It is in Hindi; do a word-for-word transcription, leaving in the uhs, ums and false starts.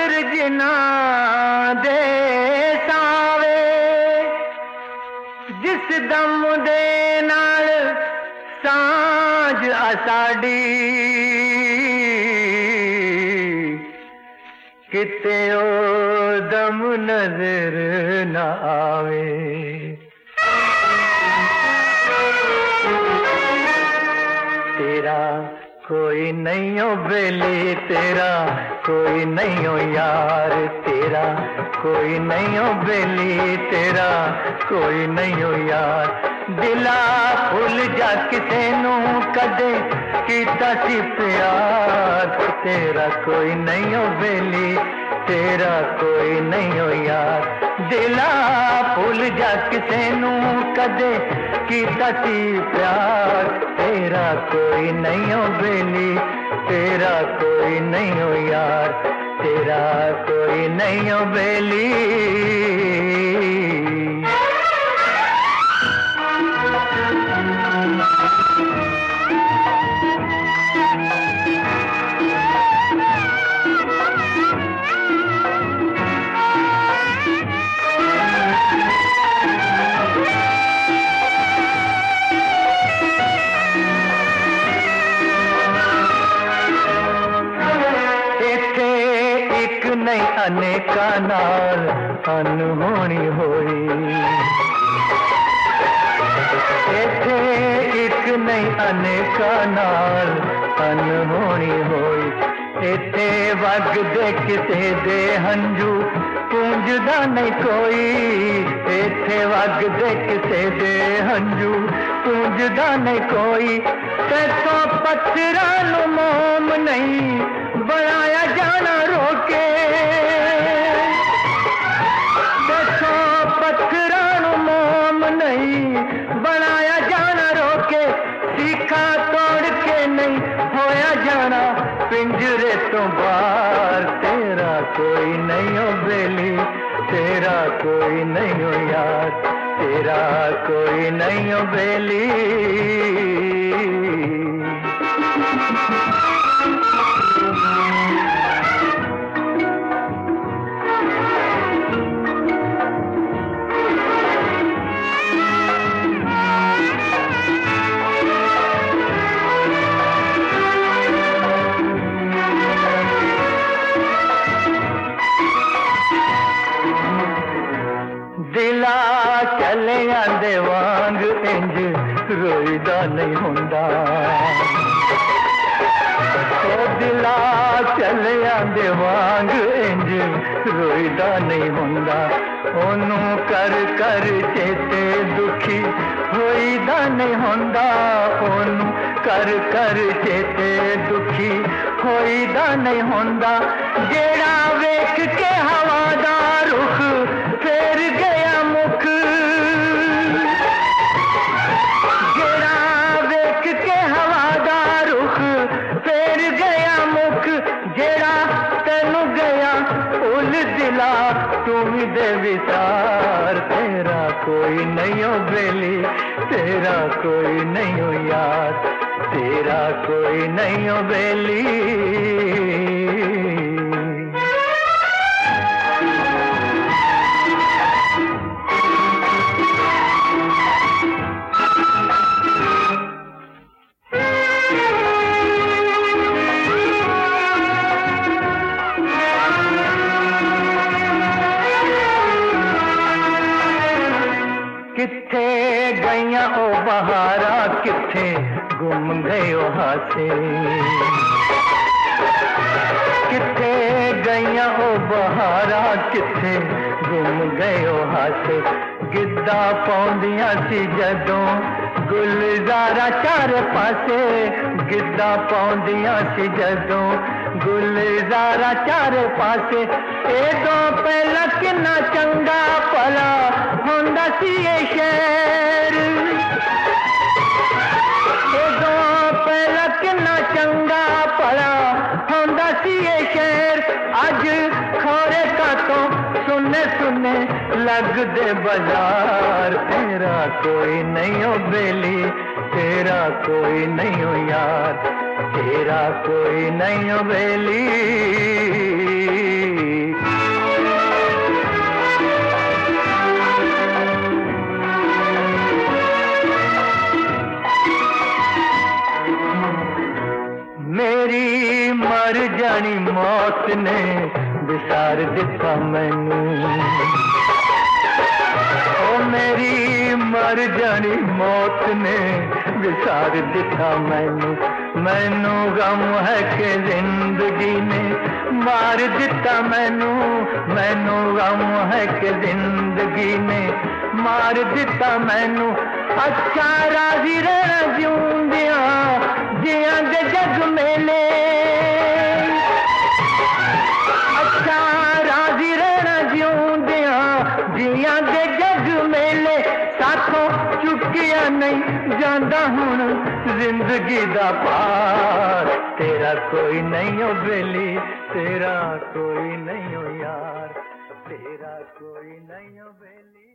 खातिर जिना दे सावे जिस दम दे नाल सांझ असाडी किते ओ दम नजर न आवे। तेरा कोई नहीं हो बेली, तेरा कोई नहीं हो यार, तेरा कोई नहीं हो बेली, तेरा कोई नहीं हो यार। दिला भुल जा किसे नू कदे कीता सी प्यार, तेरा कोई नहीं हो बेली, तेरा कोई नहीं हो यार। दिला भुल जा किसे नू कदे कीता सी प्यार, तेरा कोई नहीं हो बेली, तेरा कोई नहीं हो यार, तेरा कोई नहीं हो बेली। नहीं अनेका नाल अनहोनी होई, इथे एक नहीं अनेका नाल अनहोनी होई। इथे वगदे किसे दे हंजू पूंजदा नहीं कोई, इथे वगदे किसे दे हंजू पूंजदा नहीं कोई। तैथों पत्थरां नू मोम नहीं बनाया जाना रोके, बनाया जाना रोके। सीखा तोड़ के नहीं होया जाना पिंजरे तो बाहर, तेरा कोई नहीं हो बेली, तेरा कोई नहीं हो यार, तेरा कोई नहीं हो बेली। दिला चले आंदे वांग इंज रोईदा नहीं हुंदा, ओ दिला चले आंदे वांग इंज रोईदा नहीं हुंदा। ओनू कर कर चेते दुखी होईदा नहीं हुंदा, ओनू कर कर चेते दुखी होईदा नहीं हुंदा। जेड़ा वेख के हवा दा रुख फेर गया मुख, जेड़ा वेख के हवा दा रुख फेर गया मुख। जेड़ा तेनू गया उल दिला तू भी दे विचार, तेरा कोई नहीं हो बेली, तेरा कोई नहीं हो यार, तेरा कोई नहीं हो बेली। किथे गईया ओ बहारा, किथे गुम गए ओ हासे, किथे गईया ओ बहारा, किथे गुम गए ओ हासे। गिद्दा पौंदियां सी जदों गुलजारा चार पासे, गिद्दा पौंदियां सी जदों गुलजारा चार पासे। एदों पहला किन्ना चंगा भला हुंदा सी ए शहर, एदों पहला किन्ना चंगा भला हुंदा सी ए शहर। अज खोरे का तो सुने सुने लग दे बाजार, तेरा कोई नहीं हो बेली, तेरा कोई नहीं हो यार, तेरा कोई नहीं हो बेली। मर जानी मौत ने विसार दिता मैनू, ओ मेरी मर जानी मौत ने विसार दिता मैनू। मैनू गम है कि जिंदगी ने मार दिता मैनू, मैनू गम है कि जिंदगी ने मार दिता मैनू। अच्छा राजी रहना जिउंदिया जिया दे जग मेले, अच्छा राजी रहना जिउंदिया जिया दे जग मेले। साथों चुकिया नहीं जांदा हुण जिंदगी दा पार, तेरा कोई नहीं हो बेली, तेरा कोई नहीं हो यार, तेरा कोई नहीं हो बेली।